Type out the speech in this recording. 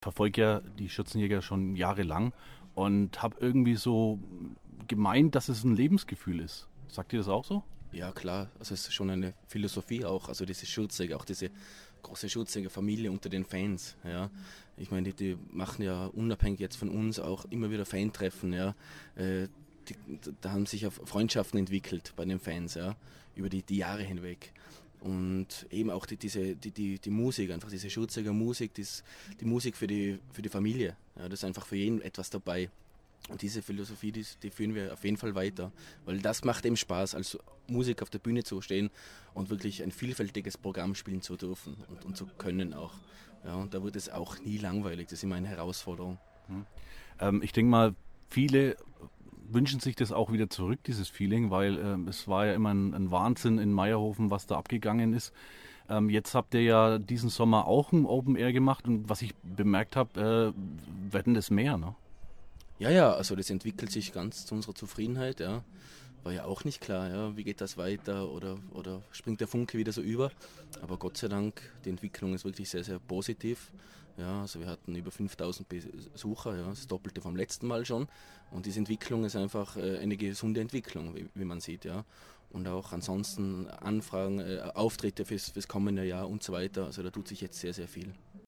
verfolge ja die Schürzenjäger schon jahrelang und habe irgendwie so gemeint, dass es ein Lebensgefühl ist. Sagt ihr das auch so? Ja, klar, also es ist schon eine Philosophie auch, also diese Schürzjäger, auch diese große Schürzjäger-Familie unter den Fans, ja. Ich meine, die machen ja unabhängig jetzt von uns auch immer wieder Fan-Treffen, ja. Äh, die, da haben sich ja Freundschaften entwickelt bei den Fans, ja, über die Jahre hinweg. Und eben auch die Musik, einfach diese Schürzjäger Musik, die Musik für die Familie, ja, da ist einfach für jeden etwas dabei. Und diese Philosophie, die führen wir auf jeden Fall weiter, weil das macht eben Spaß, als Musiker auf der Bühne zu stehen und wirklich ein vielfältiges Programm spielen zu dürfen und zu können auch. Ja, und da wird es auch nie langweilig, das ist immer eine Herausforderung. Ich denke mal, viele wünschen sich das auch wieder zurück, dieses Feeling, weil es war ja immer ein Wahnsinn in Meierhofen, was da abgegangen ist. Jetzt habt ihr ja diesen Sommer auch ein Open Air gemacht und was ich bemerkt habe, werden das mehr, ne? Ja, ja, also das entwickelt sich ganz zu unserer Zufriedenheit, ja. War ja auch nicht klar, ja, wie geht das weiter oder springt der Funke wieder so über. Aber Gott sei Dank, die Entwicklung ist wirklich sehr, sehr positiv. Ja, also wir hatten über 5000 Besucher, ja, das Doppelte vom letzten Mal schon. Und diese Entwicklung ist einfach eine gesunde Entwicklung, wie man sieht, ja. Und auch ansonsten Anfragen, Auftritte fürs kommende Jahr und so weiter. Also da tut sich jetzt sehr, sehr viel.